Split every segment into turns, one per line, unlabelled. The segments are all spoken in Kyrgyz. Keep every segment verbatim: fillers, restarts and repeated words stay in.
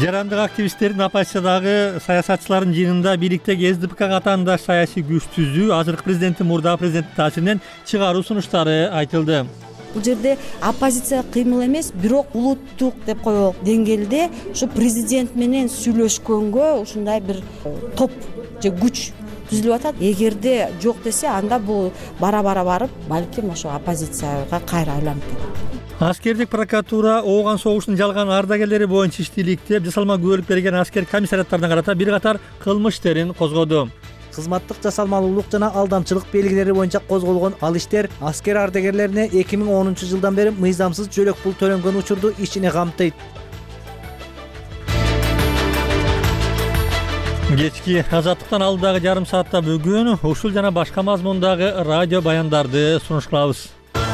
Жарандык активисттердин оппозициядагы саясатчылардын жыйынында бийликте КСДП катарындаш саясий күч түзүү, азыркы президенттин мурдагы президенттин таасиринен чыгаруу сунуштары айтылды.
Бул жерде оппозиция кыймыл эмес, бирок улуттук деп коелук деңгээлде ушу президент менен сүйлөшкөнгө ушундай бир топ же күч түзүлүп атат. Эгерде жок десе, анда бул бара-бара барып, балким ошо оппозицияга кайра айланып кетет.
Аскердик прокуратура ооган согуштун жалган ардагерлери боюнча иштийликтеп, жасалма күбөлүк берген аскер комиссариаттарына карата бир катар кылмыш иштерин козгоду.
Кызматтык жасалмалуулук жана алдамчылык белгилери боюнча козголгон ал иштер аскер ардагерлерине эки миң онунчу жылдан бери мыйзамсыз жөлөк пул төлөнгөн учурду ичине камтыйт.
Кечки Азаттыктан алдыдагы жарым саатта бүгүн ушул жана башка мазмундагы радио баяндарды сунушталабыз.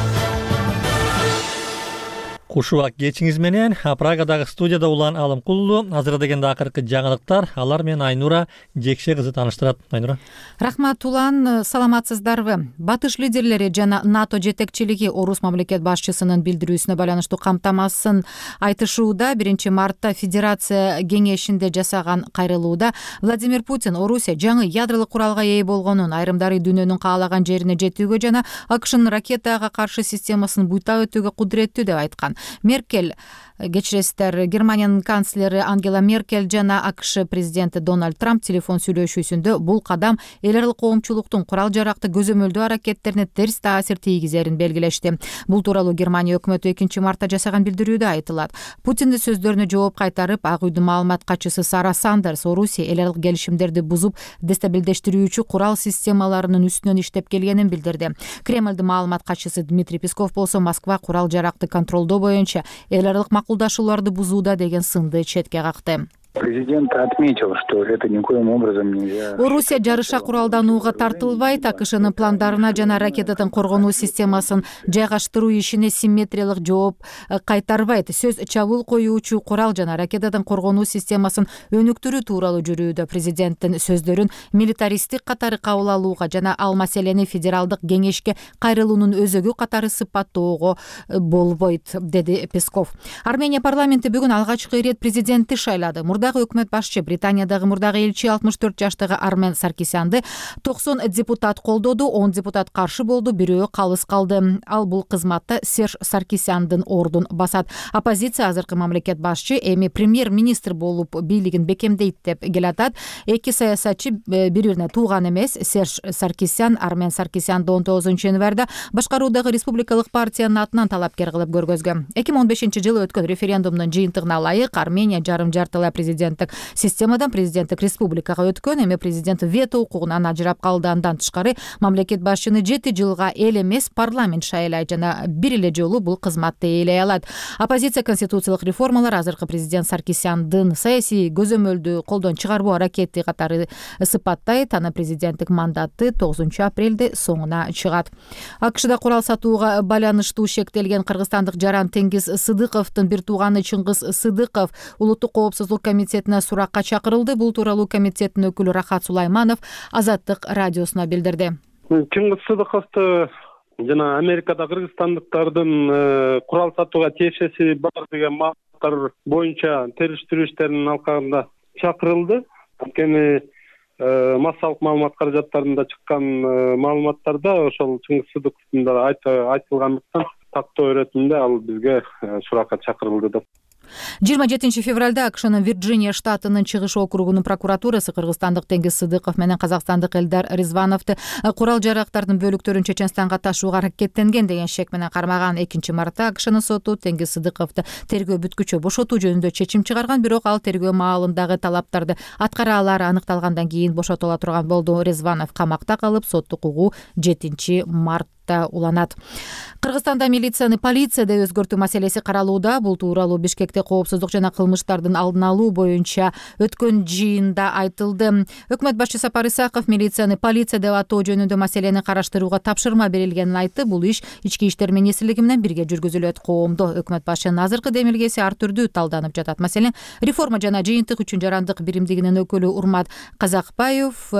Кушубак кечиңиз менен Прагадагы студияда улан Алымкулду. Азыр дегенде акыркы жаңылыктар, алар менен Айнура Жекше кызы тааныштырат. Айнура.
Рахмат улан, саламатсыздарбы? Батыш лидерлери жана НАТО жетекчилиги орус мамлекет башчысынын билдирүүсүнө байланыштуу камтамасын айтышууда. биринчи мартта Федерация кеңешинде жасаган кайрылууда Владимир Путин Орусия жаңы ядролук куралга ээ болгонун, айрымдары дүйнөнүн каалаган жерине жетүүгө жана АКШнын ракетага каршы системасын буйта өтүүгө кудуреттүү деп айткан. Меркель, кечиресиздер, Германиянын канцлери Ангела Меркель жана АКШ президенти Дональд Трамп телефон сүйлөшүүсүндө бул кадам эл аралык коомчулуктун курал жаракты көзөмөлдөө аракеттерине терс таасир тийгизерин белгилешти. Бул тууралуу Германия өкмөтү экинчи мартта жасаган билдирүүдө айтылат. Путиндин сөздөрүнө жооп кайтарып, Ак үйдүн маалымат катчысы Сара Сандерс Орусия эл аралык келишимдерди бузуп, дестабилдештирүүчү курал системаларынын үстүнөн иштеп келгенин билдирди. Кремлдин маалымат катчысы Дмитрий Песков болсо Москва курал жаракты контролдоо боюнча эл аралык макулдашууларды бузууда деген сынды четке какты.
Президент отметил, что это никоим образом нельзя.
Орусия жарыша куралданууга тартылбайт, АКШнын пландарына жана ракетадан коргонуу системасын жайгаштыруу ишине симметриялык жооп кайтарбайт. Сөз чабуул коюучу курал жана ракетадан коргонуу системасын өнүктүрүү тууралуу жүрүүдө. Президенттин сөздөрүн милитаристтик катары кабыл алууга жана ал маселени федералдык кеңешке кайрылуунун өзөгү катары сыпаттоого болбойт, деди Песков. Армения парламенти бүгүн алгачкы ирет президентти шайлады. Мурдагы өкмөт башчы Британиядагы мурдагы элчи алтымыш төрт жаштагы Армен Саркисянды токсон депутат колдоду, он депутат каршы болду, бирөө калыс калды. Ал бул кызматта Серж Саркисяндын ордун басат. Оппозиция азыркы мамлекет башчы эми премьер-министр болуп бийлигин бекемдейт деп келатат. Эки саясатчы бири-бирине тууган эмес. Серж Саркисян Армен Саркисянды он тогузунчу январда башкаруудагы республикалык партиянын атынан талапкер кылып көргөзгөн. эки миң он бешинчи жылы өткөн референдумдун жыйынтыгына ылайык Армения жарым жартылай президенттик системадан президенттик республикага өткөн. Эми президент вето укугунан ажырап калды. Андан тышкары мамлекет башчыны жети жылга эл эмес парламент шайлай жана бир эле жолу бул кызматты ээлей алат. Оппозиция конституциялык реформалар азыркы президент Саркисяндын саясий көзөмөлдү колдон чыгарбоо аракети катары сыпаттайт. Анын президенттик мандаты тогузунчу апрелде соңуна чыгат. АКШда курал сатууга байланыштуу шектелген кыргызстандык Жаран Теңиз Сыдыковдун бир тууганы Чыңгыз Сыдыков улуттук коопсуздук комитетине суракка чакырылды. Бул тууралуу комитеттин өкүлү Рахат Сулайманов Азаттык радиосуна билдирди.
Чыңгыз Сыдыковду жана Америкада кыргызстандыктардын курал сатууга тиешеси бар деген маалыматтар боюнча териштирүү иштеринин алкагында чакырылды. Анткени массалык маалымат каражаттарында чыккан маалыматтарда ошол Чыңгыз Сыдыковдун да айтылгандыктан тактоо өретинде ал бизге суракка чакырылды деп.
жыйырма жетинчи февралда АКШнын Вирджиния штатынын чыгыш округунун прокуратурасы кыргызстандык Теңиз Сыдыков менен казакстандык Элдар Ризвановду курал жарактардын бөлүктөрүн Чеченстанга ташууга аракеттенген деген шек менен кармаган. экинчи мартта АКШнын соту Теңиз Сыдыковду тергөө бүткүчө бошотуу жөнүндө чечим чыгарган, бирок ал тергөө маалындагы талаптарды аткара алары аныкталгандан кийин бошотула турган болду. Ризванов камакта калып, соттук угуу жетинчи мартта уланат. Кыргызстанда милицияны полиция деп өзгөртүү маселеси каралууда. Бул тууралуу Бишкекте коопсуздук жана кылмыштардын алдын алуу боюнча өткөн жыйында айтылды. Өкмөт башчы Сапар Исаков милицияны полиция деп атоо жөнүндө маселени караштырууга тапшырма берилгенин айтты. Бул иш ички иштер министрлиги менен бирге жүргүзүлөт. Коомдо өкмөт башчынын азыркы демилгеси ар түрдүү талданып жатат. Маселен, реформа жана жыйынтык үчүн жарандык биримдигинин өкүлү Урмат Казакбаев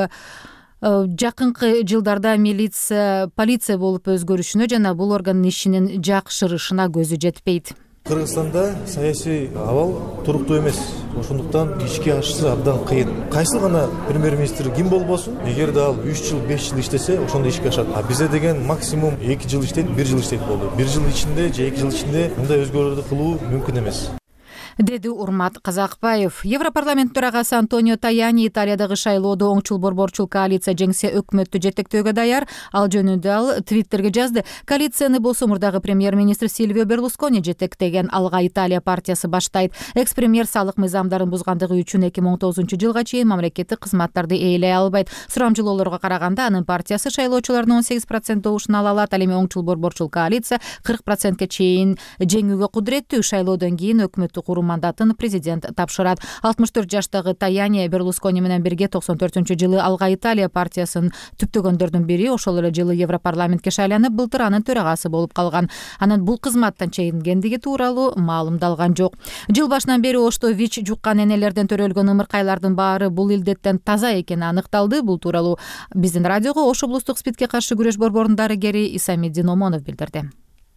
жакынкы жылдарда милиция полиция болуп өзгөрүшүнө жана бул органдын ишинин жакшырышына көзү жетпейт.
Кыргызстанда саясий абал туруктуу эмес. Ошондуктан ишке ашысы абдан кыйын. Кайсы гана премьер-министр ким болбосун, эгерде ал үч жыл, беш жыл иштесе, ошондо ишке ашат. А бизде деген максимум эки жыл иштейт, бир жыл иштейт болду. бир жыл ичинде же эки жыл ичинде мындай өзгөрүүлөрдү кылуу мүмкүн эмес,
деди Урмат Казакбаев. Европарламент төрагасы Антонио Таяни Италиядагы шайлоодо оңчул борборчул коалиция жеңсе өкмөттү жетектөөгө даяр. Ал жөнүндө ал Твиттерге жазды. Коалицияны болсо мурдагы премьер-министр Сильвио Берлускони жетектеген. Алга Италия партиясы баштайт. Экс-премьер салык мыйзамдарын бузгандыгы үчүн эки миң он тогузунчу жылга чейин мамлекеттик кызматтарды ээлей албайт. Сурамжылоолорго караганда анын партиясы шайлоочулардын он сегиз процент добушун ала алат. Ал эми оңчул борборчул коалиция кырк процентке чейин жеңүүгө кудуреттүү. Шайлоодон кийин өкмөттү куруу мандатын президент тапшырат. алтымыш төрт жаштагы Таяни Берлускони менен бирге токсон төртүнчү жылы Алга Италия партиясын түптөгөндөрдүн бири, ошол эле жылы Европарламентке шайланып, былтыр анын төрагасы болуп калган. Анын бул кызматтан чегингендиги тууралуу маалымдалган жок. Жыл башынан бери Ошто ВИЧ жуккан энелерден төрөлгөн ымыркайлардын баары бул илдеттен таза экени аныкталды. Бул тууралуу биздин радиого Ош облустук СПИДке каршы күрөш борборунун дарыгери Исамиддин Омонов билдирди.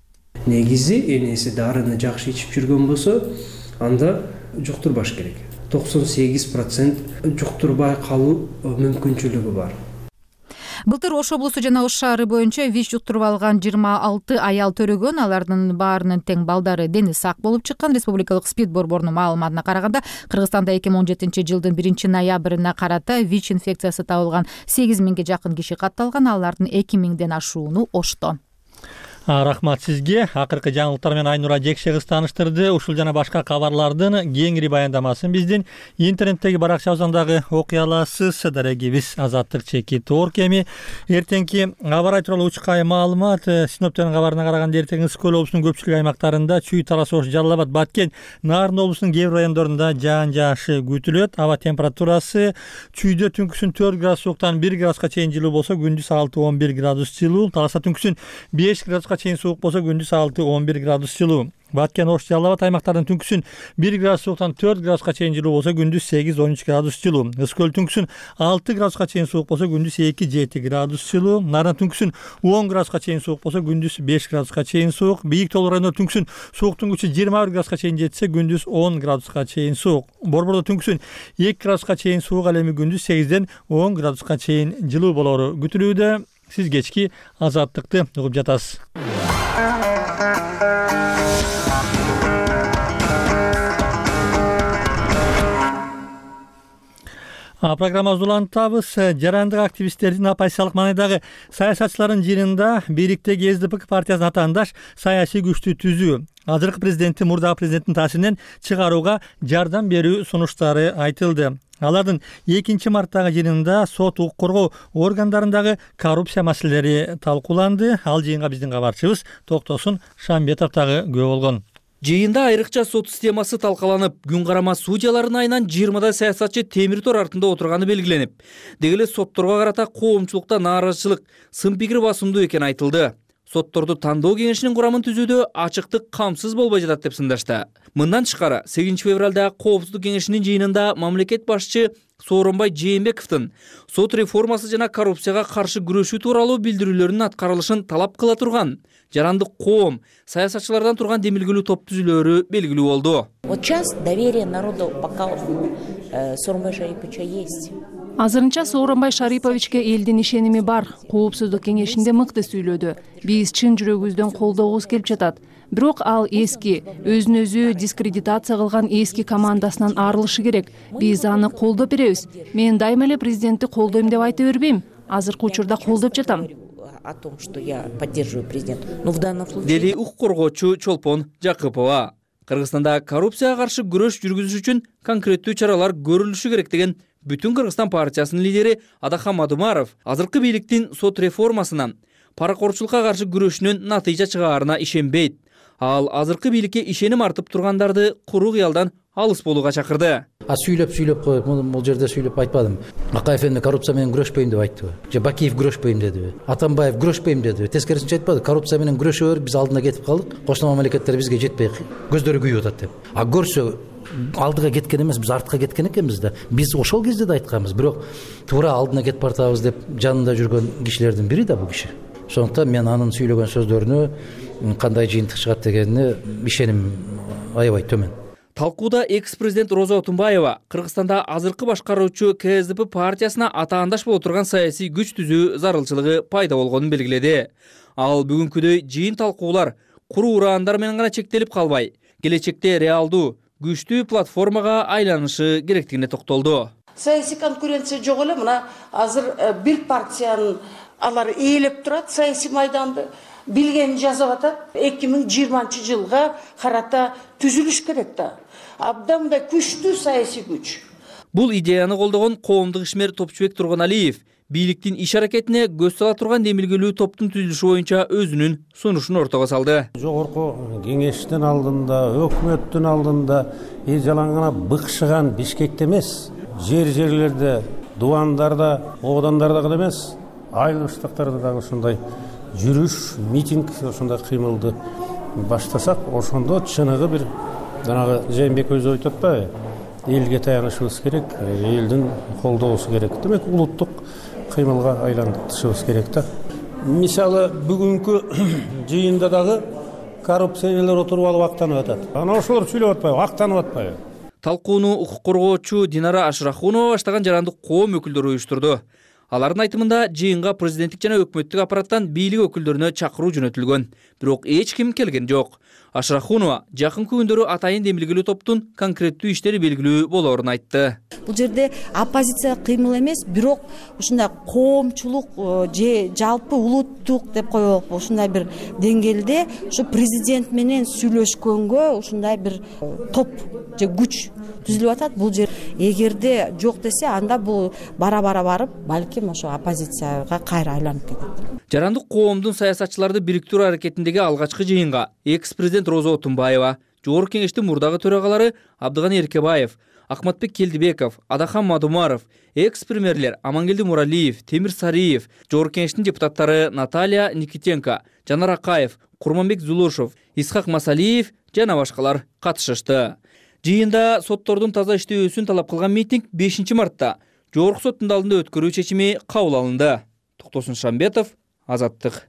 Негизи энеси дарыны жакшы ичип жүргөн болсо, анда жуктурбаш керек. токсон сегиз процент жуктурбай калуу мүмкүнчүлүгү бар.
Былтыр Ош облусу жана Ош шаары боюнча ВИЧ жуктуруп алган жыйырма алты аял төрөгөн. Алардын баарынын тең балдары дени сак болуп чыккан. Республикалык СПИД борборунун маалыматына караганда, Кыргызстанда эки миң он жетинчи жылдын биринчи ноябрына карата ВИЧ инфекциясы табылган сегиз миңге жакын киши катталган. Алардын эки миңден ашууну Ошто.
Рахмат сизге. Акыркы жаңылыктар менен Айнура Жекшегиз тааныштырды. Ушул жана башка кабарлардын кеңири баяндамасын биздин интернеттеги баракчабыздан дагы окуй аласыз. Дарегибиз Азаттык чекит Оркеми. Эртеңки аба ырайы тууралуу учкай маалымат. Синоптиктердин кабарына караганда эртең Ысык көл облусунун көпчүлүк аймактарында Чүй, Талас, Ош, Жалал Абад, Баткен, Нарын облусунун кээ бир райондорунда жаан жаашы күтүлөт. Аба температурасы Чүйдө түнкүсүн төрт градус сууктан бир градуска чейин жылуу болсо, күндүз алты он бир градус жылуу. Таласта түнкүсүн беш градуска чейин суук болсо, күндүз алты он бир градус жылуу. Баткен, Ош, Жалал Абад аймактарынын түнкүсүн бир градус сууктан төрт градуска чейин жылуу болсо, күндүз сегиз он үч градус жылуу. Ысык көл түнкүсүн алты градуска чейин суук болсо, күндүз эки жети градус жылуу. Нарын түнкүсүн он градуска чейин суук болсо, күндүз беш градуска чейин суук. Бийик тоолуу райондо түнкүсүн сууктун күчү жыйырма бир градуска чейин жетсе, күндүз он градуска чейин суук. Борбордо түнкүсүн эки градуска чейин суук, ал эми күндүз сегизден он градуска чейин жылуу болору күтүлүүдө. Сиз кечки Азаттыкты угуп жатасыз. Программабызды улантабыз. Жарандык активисттердин оппозициялык маанайдагы саясатчылардын жыйынында бийликте КСДП партиясынын атаандаш саясий күчтү түзүү, азыркы президенти мурдагы президенттин таасиринен чыгарууга жардам берүү сунуштары айтылды. Алардын экинчи марттагы жыйынында сот, укук коргоо органдарындагы коррупция маселелери талкууланды. Ал жыйынга биздин кабарчыбыз Токтосун Шамбетов дагы күбө болгон.
Жыйында айрыкча сот системасы талкаланып, күн карама судьялардын айынан жыйырмадай саясатчы темир тор артында отурганы белгиленип, деги эле сотторго карата коомчулукта нааразычылык, сын пикир басымдуу экени айтылды. Сотторду тандоо кеңешинин курамын түзүүдө ачыктык камсыз болбой жатат деп сындашты. Мындан тышкары сегизинчи февралда коопсуздук кеңешинин жыйынында мамлекет башчы Сооронбай Жээнбековдун сот реформасы жана коррупцияга каршы күрөшүү тууралуу билдирүүлөрүнүн аткарылышын талап кыла турган жарандык коом, саясатчылардан турган демилгелүү топ түзүлөрү белгилүү болду.
Вот сейчас доверие народу пока Сооронбай Шариповича есть.
Азырынча Сооронбай Шариповичке элдин ишеними бар. Коопсуздук кеңешинде мыкты сүйлөдү. Биз чын жүрөгүбүздөн колдогубуз келип жатат. Бирок ал эски, өзүн өзү дискредитация кылган эски командасынан арылышы керек. Биз аны колдоп беребиз. Мен дайыма эле президентти колдойм деп айта бербейм. Азыркы учурда колдоп жатам.
О том, что я поддерживаю президента. Но в данном случае...
Дели укук коргоочу Чолпон Жакыпова. Кыргызстанда коррупцияга каршы күрөш жүргүзүш үчүн конкреттүү чаралар көрүлүшү керек деген Бүтүн Кыргызстан партиясынын лидери Адахам Адымаров азыркы бийликтин сот реформасынан, паракорчулукка каршы күрөшүнүн натыйжа чыгаарына ишенбейт. Ал азыркы бийликке ишеним артып тургандарды куру кыялдан алыс болууга чакырды.
А сүйлөп сүйлөп коюп, бул жерде сүйлөп айтпадым. Акаев эми коррупция менен күрөшпөйм деп айттыбы? Же Бакиев күрөшпөйм дедиби? Атамбаев күрөшпөйм дедиби? Тескерисинче айтпады. Коррупция менен күрөшө бер, биз алдына кетип калдык. Кошмо мамлекеттер бизге жетпей көздөрү күйүп атат деп. А көрсө алдыга кеткен эмес, биз артка кеткен экенбиз да. Биз ошол кезде да айтканбыз, бирок туура алдына кетип бартабыз деп жанында жүргөн кишилердин бири да бул киши. Ошондуктан мен анын сүйлөгөн сөздөрүнө кандай жыйынтык чыгат дегенине ишеним аябай төмөн.
Талкууда экс-президент Роза Отунбаева Кыргызстанда азыркы башкаруучу Ка Эс Д П партиясына атаандаш боло турган саясий күч түзүү зарылчылыгы пайда болгонун белгиледи. Ал бүгүнкүдөй жыйын талкуулар куруу ураандар менен гана чектелип калбай, келечекте реалдуу күчтүү платформага айланышы керектигине токтолду.
Саясий конкуренция жок эле, мына азыр бир партиянын алар ээлеп турат саясий майданды. Билгенин жазып атат. эки миң жыйырманчы жылга карата түзүлүш керек да. Абдан да күчтүү саясий күч.
Бул идеяны колдогон коомдук ишмер Топчубек Турганалиев бийликтин иш аракетине көз сала турган демилгелүү топтун түзүлүшү боюнча өзүнүн сунушун ортого салды.
Жогорку кеңештин алдында, өкмөттүн алдында эl жалаң гана быкшыган Бишкекте эмес, жер-жерлерде, дубандарда, оодандарда гана эмес, айыл ыштыктарда дагы ушундай жүрүш, митинг, ошондой кыймылды баштасак, ошондо чыныгы бир жанагы Жээнбек өзү айтып атпайбы, элге таянышыбыз керек, элдин колдоосу керек. Демек, улуттук кыймылга айлантышыбыз керек да. Мисалы, бүгүнкү жыйында дагы коррупциялар отуруп алып актанып атат. Анан ошолор сүйлөп атпайбы, актанып атпайбы.
Талкууну укук коргоочу Динара Ашрахунова баштаган жарандык коом өкүлдөрү уюштурду. Алардын айтымында жыйынга президенттик жана өкмөттүк аппараттан бийлик өкүлдөрүнө чакыруу жөнөтүлгөн, бирок эч ким келген жок. Ашрахунова жакынкы күндөрү атайын демилгелүү топтун конкреттүү иштери белгилүү болоорун айтты.
Бул жерде оппозиция кыймыл эмес, бирок ушундай коомчулук же жалпы улуттук деп коелук, ушундай бир деңгээлде ушу президент менен сүйлөшкөнгө ушундай бир топ же күч түзүлүп атат. Бул жер эгерде жок десе, анда бул бара-бара барып, балким ошо оппозицияга кайра айланып кетет.
Жарандык коомдун саясатчыларды бириктирүү аракетиндеги алгачкы жыйынга экс-президент Роза Отунбаева, Жогорку кеңештин мурдагы төрагалары Абдыганы Эркебаев, Акматбек Келдибеков, Адахан Мадумаров, экс-премьерлер Амангелди Муралиев, Темир Сариев, Жогорку кеңештин депутаттары Наталья Никитенко, Жанар Акаев, Курманбек Зулушев, Исхак Масалиев жана башкалар катышышты. Жыйында соттордун таза иштөөсүн талап кылган митинг бешинчи мартта Жогорку соттун алдында өткөрүү чечими кабыл алынды. Токтосун Шамбетов, Азаттык.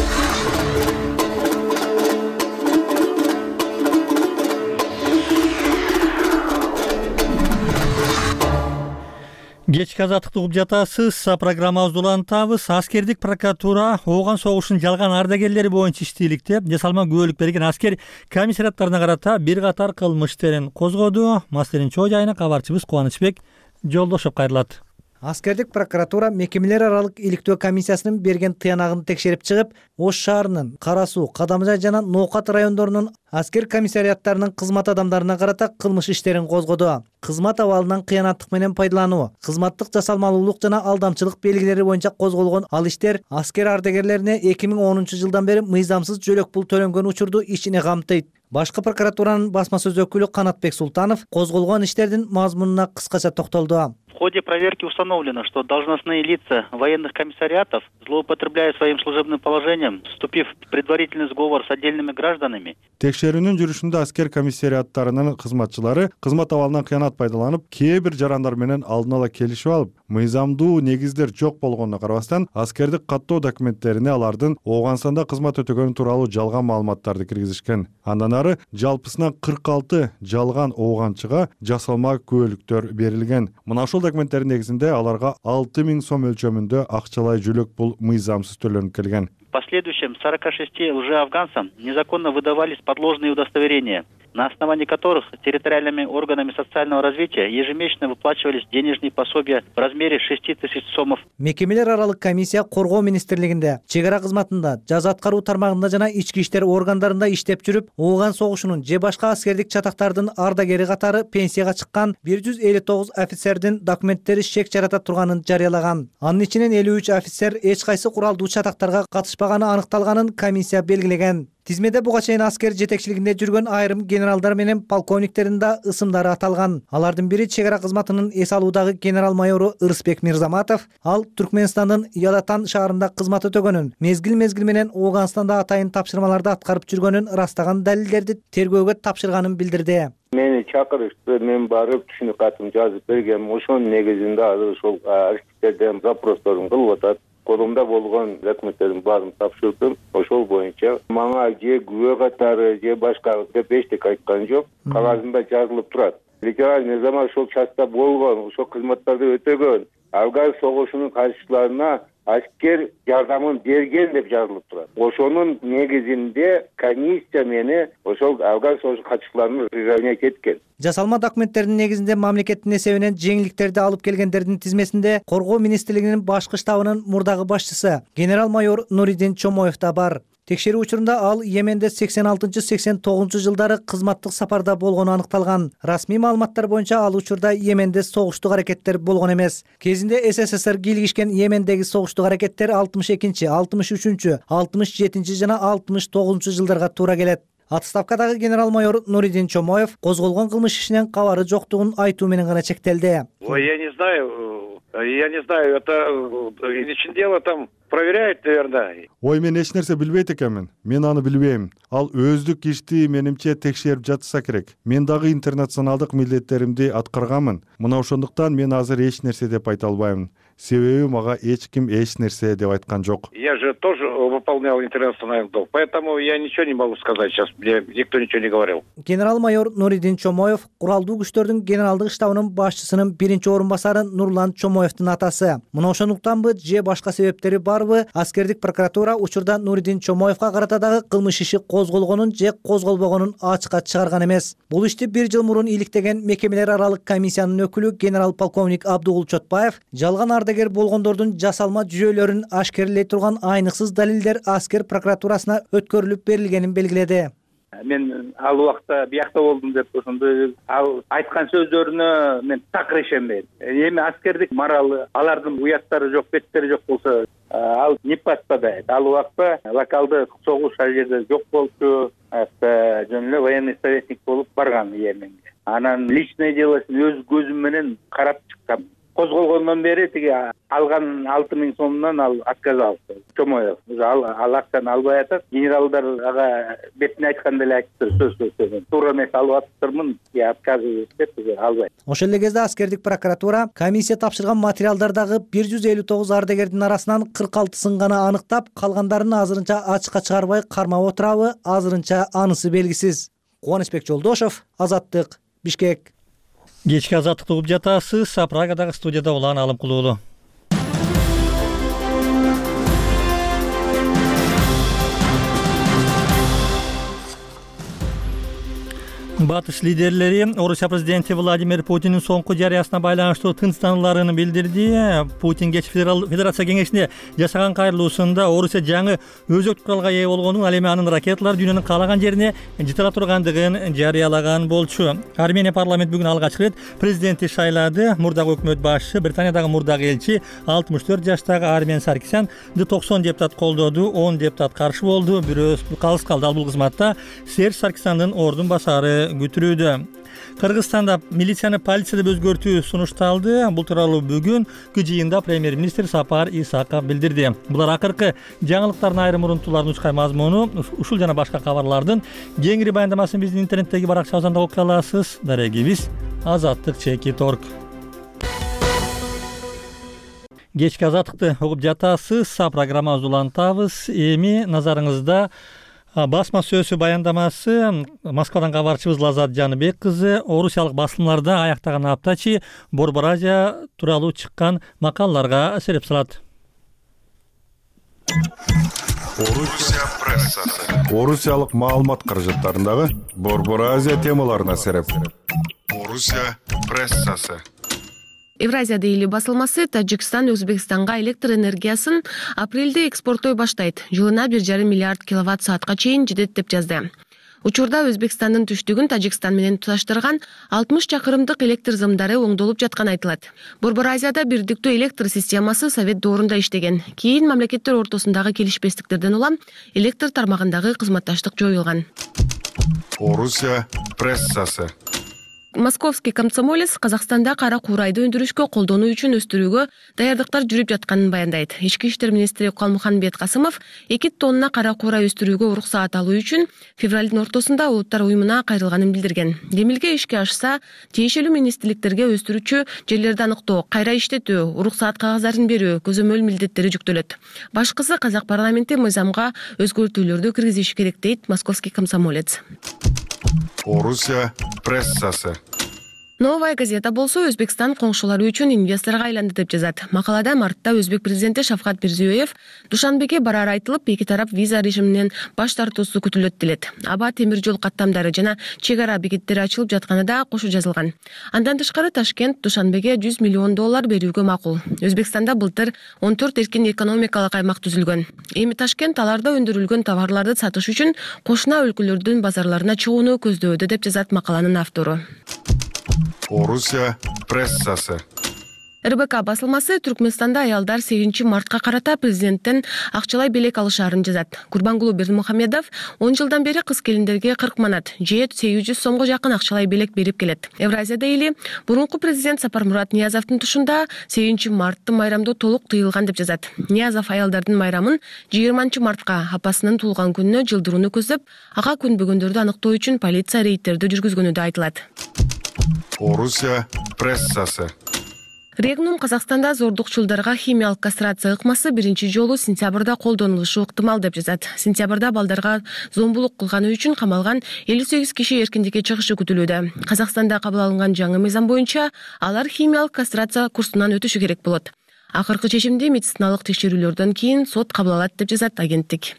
Кечки азаттыкты угуп жатасыз. Программабызды улантабыз. Аскердик прокуратура ооган согушун жалган ардагерлери боюнча иштейликтеп, жасалма күбөлүк берген аскер комиссариаттарына карата бир катар кылмыш иштерин козгоду. Маселенин чоо жайына кабарчыбыз Кубанычбек Жолдошов кайрылат.
Аскердик прокуратура мекемелер аралык иликтөө комиссиясынын берген тыянагын текшерип чыгып, Ош шаарынын Кара Суу, Кадамжай жана Ноокат райондорунун аскер комиссариаттарынын кызмат адамдарына карата кылмыш иштерин козгоду. Кызмат абалынан кыянаттык менен пайдалануу, кызматтык жасалмалуулук жана алдамчылык белгилери боюнча козголгон ал иштер аскер ардагерлерине эки миң онунчу жылдан бери мыйзамсыз жөлөк пул төлөнгөн учурду ичине камтыйт. Башкы прокуратуранын басма сөз өкүлү Канатбек Султанов козголгон иштердин мазмунуна кыскача токтолду.
В ходе проверки установлено, что должностные лица военных комиссариатов, злоупотребляя своим служебным положением, вступив в предварительный сговор с отдельными гражданами.
Текшерүүнүн жүрүшүндө аскер комиссариаттарынын кызматчылары кызмат абалынан кыянат пайдаланып, кээ бир жарандар менен алдын ала келишип алып, мыйзамдуу негиздер жок болгонуна карабастан, аскердик каттоо документтерине алардын ооган санда кызмат өтөгөнү тууралуу жалган маалыматтарды киргизишкен. Андан ары жалпысынан кырк алты жалган ооганчыга жасалма күбөлүктөр берилген. Мына ушул документтердин негизинде аларга алты миң сом өлчөмүндө акчалай жөлөк пул мыйзамсыз төлөнүп келген.
В последующем сорока шести лжеафганцам незаконно выдавались подложные удостоверения, на основании которых территориальными органами социального развития ежемесячно выплачивались денежные пособия в размере шести тысяч сомов.
Мекемелер аралык комиссия коргоо министрлигинде, чек ара кызматында, жаза аткаруу тармагында жана ички иштер органдарында иштеп жүрүп, ооган согушунун же башка аскердик чатактардын ардагери катары пенсияга чыккан бир жүз элүү тогуз офицердин документтери шек жарата турганын жарыялаган. Анын ичинен элүү үч офицер эч кайсы куралдуу чатактарга катышпаганы аныкталганын комиссия белгилеген. Тизмеде буга чейин аскер жетекчилигинде жүргөн айрым генералдар менен полковниктердин да ысымдары аталган. Алардын бири чек ара кызматынын эс алуудагы генерал-майору Ырысбек Мирзаматов, ал Түркмөнстандын Ядатан шаарында кызмат өтөгөнүн, мезгил-мезгил менен Ооганстанда атайын тапшырмаларды аткарып жүргөнүн ырастаган далилдерди тергөөгө тапшырганын билдирди.
Мени чакырышты, мен барып түшүнүк катым жазып бергем. Ошонун негизинде азыр ошол архивтерден запросторун кылып атат. колумда болгон документтердин баарын тапшырдым. Ошол боюнча мага же күбө катары же башка деп эчтеке айткан жок. Кагазында жазылып турат. Легитимный заман ошол частта болгон, ошол кызматтарды өтөгөн, Афган согушунун катышчыларына аскер жардамын берген деп жазылып турат. Ошонун негизинде комиссия мени ошол Афган согуш катышчыларына принять эткен.
Жасалма документтердин негизинде мамлекеттин эсебинен жеңилдиктерди алып келгендердин тизмесинде Коргоо министрлигинин башкы штабынын мурдагы башчысы генерал-майор Нуридин Чомоев да бар. Текшерүү учурунда ал Йеменде сексен алтынчы сексен тогузунчу жылдары кызматтык сапарда болгону аныкталган. Расмий маалыматтар боюнча ал учурда Йеменде согуштук аракеттер болгон эмес. Кезинде СССР кийлигишкен Йемендеги согуштук аракеттер алтымыш экинчи, алтымыш үчүнчү, алтымыш жетинчи жана алтымыш тогузунчу жылдарга туура келет. Отставкадагы генерал-майор Нуридин Чомоев козголгон кылмыш ишинен кабары жоктугун айтуу менен гана чектелди.
Ой, я не знаю, я не знаю, это ичин дело там проверяют, наверное.
Ой, мен эч нерсе билбейт экенмин. Мен аны билбейм. Ал өздүк ишти менимче текшерип жатса керек. Мен дагы интернационалдык милдеттеримди аткарганмын. Мына ошондуктан мен азыр эч нерсе деп айта албайм. Себеби мага эч ким эч нерсе деп айткан жок.
Я же тоже выполнял интернациональный долг, поэтому я ничего не могу сказать сейчас. Мне никто ничего не говорил.
Генерал-майор Нуридин Чомоев куралдуу күчтөрдүн генералдык штабынын башчысынын биринчи орун басары Нурлан Чомоевдин атасы. Мына ошондуктанбы же башка себептери барбы, аскердик прокуратура учурда Нуридин Чомоевга карата дагы кылмыш иши козголгонун же козголбогонун ачыкка чыгарган эмес. Бул ишти бир жыл мурун иликтеген мекемелер аралык комиссиянын өкүлү генерал-полковник Абдугул Чотбаев жалган ардагер болгондордун жасалма жүйөлөрүн ашкерлей турган айныксыз далилдер аскер прокуратурасына өткөрүлүп берилгенин белгиледи.
Мен ал убакта биякта болдум деп ошондой ал айткан сөздөрүнө мен так ишенбейм. Эми аскердик моралы, алардын уяттары жок, беттери жок болсо ал не подпадает. Ал убакта локалды согуш ал жерде жок болчу, жөн эле военный советник болуп барган Йеменге. Анан личное делосун өз көзүм менен карап чыккам. Козголгондон бери тиги алган алты миң сомдон ал отказ алды. Чомоев ал ал акчаны албай атат. Генералдар ага бетине айтканда эле айтыптыр, сөз сөз. Туура эмес алып атыптырмын, я отказ деп албай.
Ошол эле кезде аскердик прокуратура комиссия тапшырган материалдардагы бир жүз элүү тогуз ардагердин арасынан кырк алтысын гана аныктап, калгандарын азырынча ачыкка чыгарбай кармап отурабы, азырынча анысы белгисиз. Кубанычбек Жолдошов, Азаттык, Бишкек.
Кечки азаттыкты угуп жатасыз. Прагадагы студияда Улан Алымкулуулу. Батыш лидерлери Орусия президенти Владимир Путиндин соңку жарыясына байланыштуу тынчтануларын билдирди. Путин кеч Федерация кеңешинде жасаган кайрылуусунда Орусия жаңы өзөктүк куралга ээ болгонун, ал эми анын ракеталар дүйнөнүн каалаган жерине жытыра тургандыгын жарыялаган болчу. Армения парламент бүгүн алгач рет президентти шайлады. Мурдагы өкмөт башчы, Британиядагы мурдагы элчи алтымыш төрт жаштагы Армен Саркисянды токсон депутат колдоду, он депутат каршы болду. Бирөө калыс калды. Ал бул кызматта Серж Саркисяндын ордун басары күтүлүүдө. Кыргызстанда милицияны полиция деп өзгөртүү сунушталды. Бул тууралуу бүгүнкү жыйында премьер-министр Сапар Исаков билдирди. Булар акыркы жаңылыктардын айрым урунтууларын учкай мазмуну. Ушул жана башка кабарлардын кеңири баяндамасын биздин интернеттеги баракчабыздан окуй аласыз. Дарегибиз Азаттык чекит орг. Кечки азаттыкты угуп жатасыз. Программабызды улантабыз. Эми назарыңызда басма сөзү баяндамасы. Москвадан кабарчыбыз Лазат Жаныбек кызы орусиялык басылмаларда аяктаган аптачы Борбор Азия тууралуу чыккан макалаларга сереп салат.
Орусия прессасы. Орусиялык маалымат каражаттарындагы Борбор Азия темаларына сереп. Орусия прессасы.
Евразия Дейли басылмасы Тажикстан Өзбекстанга электр энергиясын апрелде экспорттой баштайт. Жылына бир жарым миллиард киловатт саатка чейин жетет деп жазды. Учурда Өзбекстандын түштүгүн Тажикстан менен туташтырган алтымыш чакырымдык электр зымдары оңдолуп жаткан айтылат. Борбор Азияда бирдиктүү электр системасы Совет доорунда иштеген. Кийин мамлекеттер ортосундагы келишпестиктерден улам электр тармагындагы кызматташтык жоюлган.
Орусия прессасы.
Московский комсомолец Казакстанда кара куурайды өндүрүшкө колдонуу үчүн өстүрүүгө даярдыктар жүрүп жатканын баяндайт. Ички иштер министри Калмуханбет Касымов эки тонна кара куурай өстүрүүгө уруксаат алуу үчүн февралдын ортосунда улуттар уюмуна кайрылганын билдирген. Демилге ишке ашса, тиешелүү министрликтерге өстүрүүчү жерлерди аныктоо, кайра иштетүү, уруксаат кагаздарын берүү, көзөмөл милдеттери жүктөлөт. Башкысы Казак парламенти мыйзамга өзгөртүүлөрдү киргизиши керек дейт Московский комсомолец.
Орусия прессасы.
Новая газета болсо Өзбекстан коңшулары үчүн инвесторго айланды деп жазат. Макалада мартта Өзбек президенти Шавкат Мирзиёев Душанбеге барар айтылып, эки тарап виза режиминен баш тартуусу күтүлөт делет. Аба темир жол каттамдары жана чек ара бекеттери ачылып жатканы да кошо жазылган. Андан тышкары Ташкент Душанбеге жүз миллион доллар берүүгө макул. Өзбекстанда былтыр он төрт эркин экономикалык аймак түзүлгөн. Эми Ташкент аларда өндүрүлгөн товарларды сатыш үчүн кошуна өлкөлөрдүн базарларына чыгууну көздөөдө деп жазат макаланын автору.
Орусия прессасы.
эр бэ ка басылмасы Түркмөнстанда аялдар сегизинчи мартка карата президенттен акчалай белек алышаарын жазат. Курбангулу Бердимухамедов он жылдан бери кыз келиндерге кырк манат, же сегиз жүз сомго жакын акчалай белек берип келет. Евразия дейли мурунку президент Сапармурат Ниязовдун тушунда сегизинчи марттын майрамдоо толук тыйылган деп жазат. Ниязов аялдардын майрамын жыйырманчы мартка апасынын туулган күнүнө жылдырууну көздөп, ага көнбөгөндөрдү аныктоо үчүн полиция рейдтерди жүргүзгөнү да айтылат.
Орусия прессасы.
Регнум Казакстанда зордукчулдарга химиялык кастрация ыкмасы биринчи жолу сентябрда колдонулушу ыктымал деп жазат. Сентябрда балдарга зомбулук кылганы үчүн камалган элүү сегиз киши эркиндикке чыгышы күтүлүүдө. Казакстанда кабыл алынган жаңы мыйзам боюнча алар химиялык кастрация курсунан өтүшү керек болот. Акыркы чечимди медициналык текшерүүлөрдөн кийин сот кабыл алат деп жазат агенттик.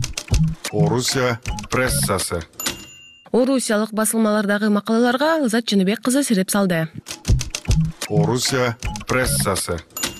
Орусия прессасы.
Орусиялык басылмалардагы макалаларга Ызат Жаныбек кызы сереп салды.
Орусия прессасы.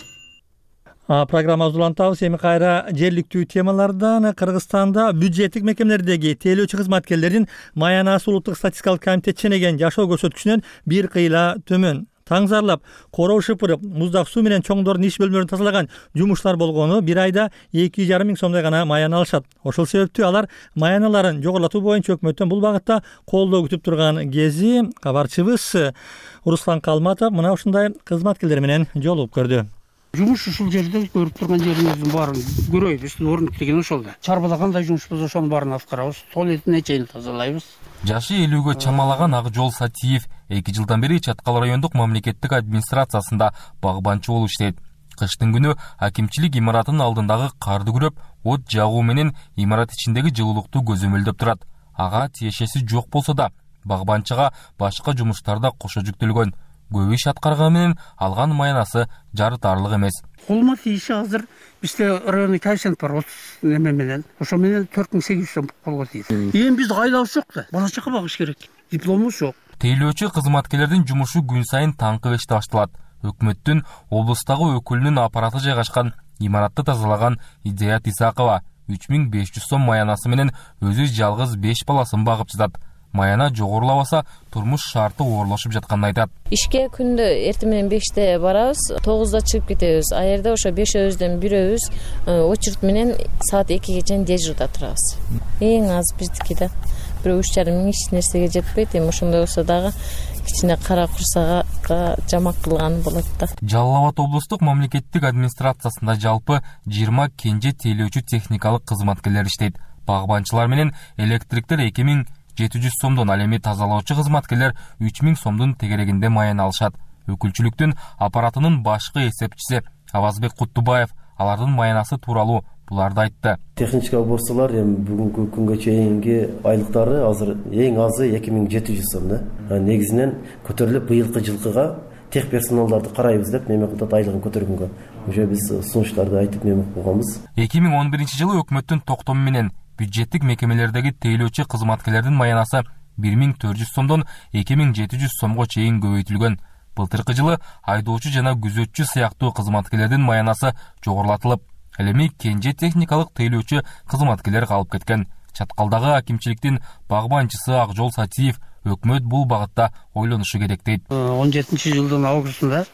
Программабызды улантабыз. Эми кайра жергиликтүү темалардан Кыргызстанда бюджеттик мекемелердеги тейлөөчү кызматкерлердин маянасы улуттук статистикалык комитет ченеген жашоо көрсөткүчүнөн бир кыйла төмөн. Таңзарлап, короо шыпырып, муздак суу менен чоңдордун иш бөлмөлөрүн тазалаган жумуштар болгону бир айда эки жарым миң сомдой гана маяна алышат. Ошол себептүү алар маяналарын жогорулатуу боюнча өкмөттөн бул багытта колдоо күтүп турган кези кабарчыбыз Руслан Калматов мына ушундай кызматкерлер менен жолугуп көрдү.
Жумуш ушул жерде көрүп турган жериңиздин баарын көрөбүз. Орнук деген ошол да. Чарбада кандай жумуш болсо ошонун баарын аткарабыз. Туалетине чейин тазалайбыз.
Жашы элүүгө чамалаган Акжол Сатиев эки жылдан бери Чаткал райондук мамлекеттик администрациясында багбанчы болуп иштейт. Кыштын күнү акимчилик имаратынын алдындагы карды күрөп, от жагуу менен имарат ичиндеги жылуулукту көзөмөлдөп турат. Ага тиешеси жок болсо да, багбанчыга башка жумуштарда кошо жүктөлгөн. Көп иш аткарганы менен алган маянасы жарытарлык эмес.
Колума тийиши азыр бизде районный коэффициент бар отуз неме менен. Ошо менен төрт миң сегиз жүз сом колго тийет. Эми бизде айлабыз жок да. Бала чака багыш керек. Дипломубуз жок.
Тейлөөчү кызматкерлердин жумушу күн сайын таңкы беште башталат. Өкмөттүн облустагы өкүлүнүн аппараты жайгашкан имаратты тазалаган Идеят Исакова үч миң беш жүз сом маянасы менен өзү жалгыз беш баласын багып жатат. Маяна жогорулабаса турмуш шарты оорлошуп жатканын айтат.
Ишке күндө эртең менен беште барабыз, тогузда чыгып кетебиз. А жерде ошо бешөөбүздөн бирөөбүз очередь менен саат экиге чейин дежурда турабыз. Эң аз биздики да бир үч жарым миң эч нерсеге жетпейт. Эми ошондой болсо дагы кичине кара курсага жамак кылган болот да.
Жалал Абад облустук мамлекеттик администрациясында жалпы жыйырма кенже тейлөөчү техникалык кызматкерлер иштейт. Багбанчылар менен электриктер эки миң жети жүз сомдон, ал эми тазалоочу кызматкерлер үч миң сомдун тегерегинде маяна алышат. Өкүлчүлүктүн аппаратынын башкы эсепчиси Авазбек Куттубаев алардын маянасы тууралуу буларды айтты.
Технический уборстволор эми бүгүнкү күнгө чейинки айлыктары азыр эң азы эки миң жети жүз сом да. Негизинен көтөрүлүп быйылкы жылкыга тех персоналдарды карайбыз деп неме кылат, айлыгын көтөргөнгө. Уже биз сунуштарды айтып неме кылганбыз.
эки миң он биринчи жылы өкмөттүн токтому менен бюджеттик мекемелердеги тейлөөчү кызматкерлердин маянасы бир миң төрт жүз сомдон эки миң жети жүз сомго чейин көбөйтүлгөн. Былтыркы жылы айдоочу жана күзөтчү сыяктуу кызматкерлердин маянасы жогорулатылып, ал эми кенже техникалык тейлөөчү кызматкерлер калып кеткен. Чаткалдагы акимчиликтин багбанчысы Акжол Сатиев өкмөт бул багытта ойлонушу керек дейт.
он жетинчи жылдын августунда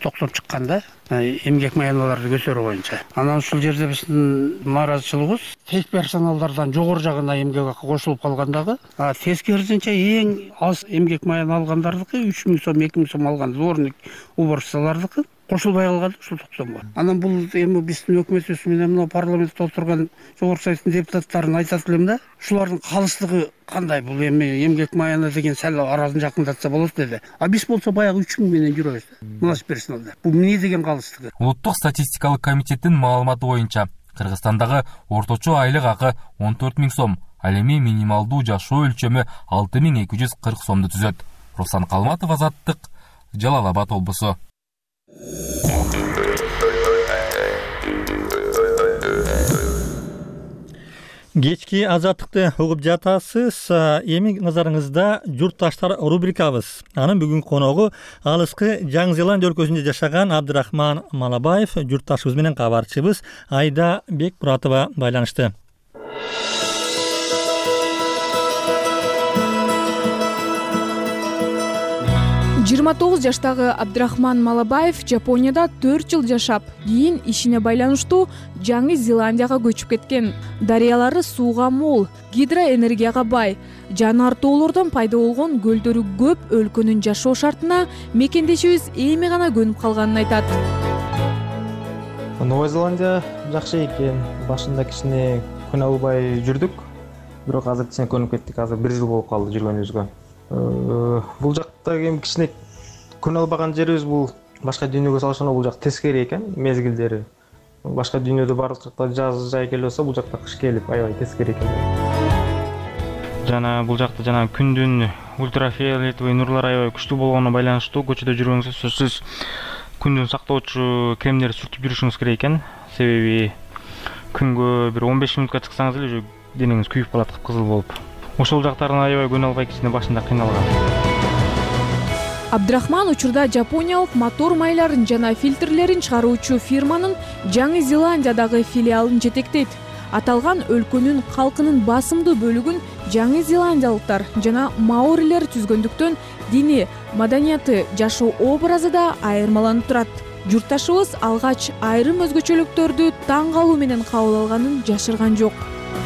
токсон чыккан да, эмгек маяналарды көтөрүү боюнча. Анан ушул жерде биздин нааразычылыгыбыз тех персоналдардан жогору жагына эмгек акы кошулуп калгандагы, а тескерисинче эң аз эмгек маян алгандардыкы үч миң сом, эки миң сом алган дворник уборщицалардыкы кошулбай калган ушул токсонго. Анан бул эми биздин өкмөтүбүз менен мына парламентте отурган жогорку советтин депутаттарын айтат элем да, ушулардын калыстыгы кандай, бул эми эмгек маяны деген сал арасын жакындатса болот деди. А биз болсо баягы үч миң менен жүрөбүз. Мынаш персоналда. Бул эмне деген калыстыгы?
Улуттук статистикалык комитеттин маалыматы боюнча Кыргызстандагы орточо айлык акы он төрт миң сом, ал эми минималдуу жашоо өлчөмү алты миң эки жүз кырк сомду түзөт. Руслан Калматов, Азаттык, Жалал Абад облусу.
Кечки Азаттыкты угуп жатасыз. Эми назарыңызда журтташтар рубрикабыз. Анын бүгүнкү коногу алыскы Жаңы Зеландия өлкөсүндө жашаган Абдрахман Малабаев, журтташыбыз менен кабарчыбыз Айда Бекмуратова байланышты.
жыйырма тогуз жаштагы Абдрахман Малабаев Жапонияда төрт жыл жашап, кийин ишине байланыштуу Жаңы Зеландияга көчүп кеткен. Дарыялары сууга мол, гидроэнергияга бай, жанар тоолордон пайда болгон көлдөрү көп өлкөнүн жашоо шартына мекендешибиз эми гана көнүп калганын айтат.
Новая Зеландия жакшы экен. Башында кичине күнө албай жүрдүк. Бирок азыр кичине көнүп кеттик. Азыр бир жыл болуп калды жүргөнүбүзгө. Бул жакта эми кичине күн албаган жерибиз, бул башка дүйнөгө салышканда бул жак тескери экен, мезгилдери. Башка дүйнөдө баардык жакта жаз жай келип атса, бул жакта кыш келип, аябай тескери экен. Жана бул жакта жана күндүн ультрафиолетовый нурлар аябай күчтүү болгонуна байланыштуу көчөдө жүргөңүздөр сөзсүз күндүн сактоочу кремдерди сүртүп жүрүшүңүз керек экен. Себеби күнгө бир он беш мүнөткө чыксаңыз эле уже денеңиз күйүп калат, кыпкызыл болуп. Ошол жактарына аябай көнө албай кичине башында кыйналган.
Абдрахман учурда жапониялык мотор майларын жана фильтрлерин чыгаруучу фирманын Жаңы Зеландиядагы филиалын жетектейт. Аталган өлкөнүн калкынын басымдуу бөлүгүн Жаңы Зеландиялыктар жана маорилер түзгөндүктөн дини, маданияты, жашоо образы да айырмаланып турат. Журтташыбыз алгач айрым өзгөчөлүктөрдү таң калуу менен кабыл алганын жашырган жок.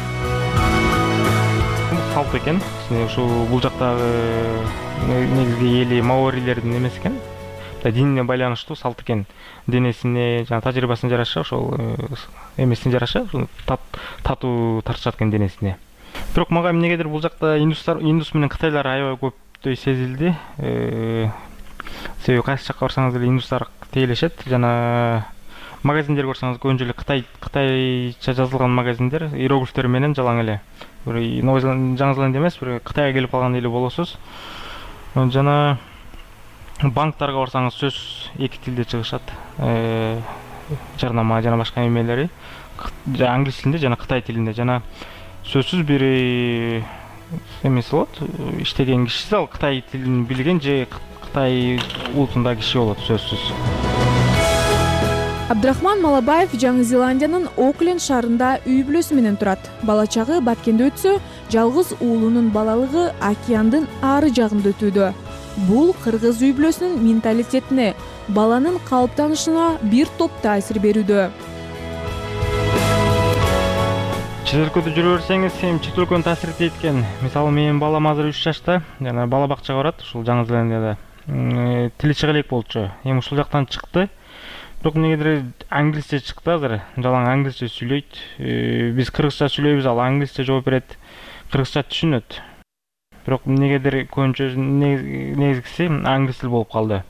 Салт экен. Ошо бул жактагы негизги эли маорилердин эмеси экен. Динине байланыштуу салт экен. Денесине жана тажрыйбасына жараша, ошол эмесине жараша татуу тартышат экен денесине. Бирок мага эмнегедир бул жакта индустар, индус менен кытайлар аябай көптөй сезилди. Себеби кайсы жакка барсаңыз эле индустар тейлешет. Жана магазиндерди көрсөңүз көбүнчө эле Кытай кытайча жазылган магазиндер иероглифтер менен жалаң эле. Жаңы Зеландия эмес, бир Кытайга келип калган эле болосуз. Жана банктарга барсаңыз сөз эки тилде чыгышат. Жарнама жана башка эмелери англис тилинде жана Кытай тилинде. Жана сөзсүз бир эмеси болот. Иштеген кишиси ал Кытай тилин билген же Кытай улутундагы киши болот сөзсүз.
Абдрахман Малабаев Жаңы Зеландиянын Окленд шаарында үй бүлөсү менен турат. Бала чагы Баткенде өтсө, жалгыз уулунун балалыгы океандын ары жагында өтүүдө. Бул кыргыз үй бүлөсүнүн менталитетине, баланын калыптанышына бир топ таасир берүүдө.
Чет өлкөдө жүрө берсеңиз, эми чет өлкөнү таасир этет экен. Мисалы, менин балам азыр үч жашта, жана бала бакчага барат, ушул Жаңы Зеландияда. Тили чыга элек болчу. Эми ушул жактан чыкты. Бирок эмнегедир англисче чыкты азыр, жалаң англисче сүйлөйт. Биз кыргызча сүйлөйбүз, ал англисче жооп берет, кыргызча түшүнөт. Бирок эмнегедир көбүнчө негизгиси англис тил болуп калды.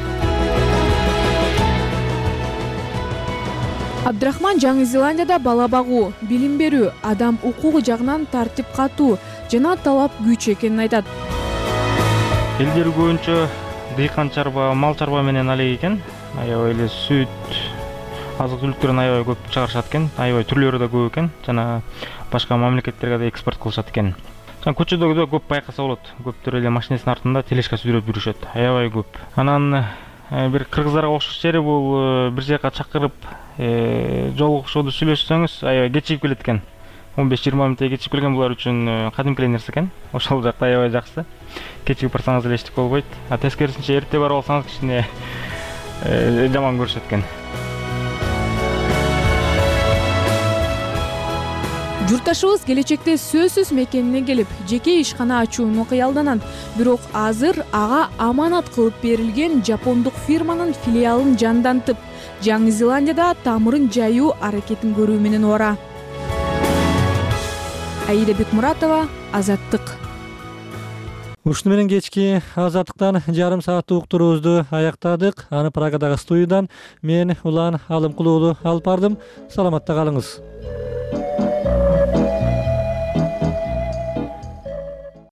Абдрахман Жаңы Зеландияда бала багуу, билим берүү, адам укугу жагынан тартип катуу жана талап күч экенин айтат.
Элдер көбүнчө дыйкан чарба, мал чарба менен алек экен. Аябай эле сүт, азык түлүктөрүн аябай көп чыгарышат экен, аябай түрлөрү да көп экен, жана башка мамлекеттерге да экспорт кылышат экен. Жана көчөдө да көп байкаса болот, көптөр эле машинесинин артында тележка сүйлөп жүрүшөт, аябай көп. Анан бир кыргыздарга окшош жери бул, бир жака чакырып жолугушууду сүйлөшсөңүз аябай кечигип келет экен. он беш жыйырма мүнөттөй кечигип келген булар үчүн кадимки эле нерсе экен. Ошол жакта аябай жакшы. Кечигип барсаңыз эле эчтеке болбойт. А тескерисинче эрте барып алсаңыз кичине жаман көрүшөт экен.
Журтташыбыз келечекте сөзсүз мекенине келип, жеке ишкана ачууну кыялданат. Бирок азыр ага аманат кылып берилген жапондук фирманын филиалын жандантып, Жаңы Зеландияда тамырын жайуу аракетин көрүү менен ора. Аида Бекмуратова, Азаттык.
Ушуну менен кечки Азаттыктан жарым сааттык уктуруубузду аяктадык. Аны Прагадагы студиядан мен Улан Алымкулуу алып бардым. Саламатта калыңыз.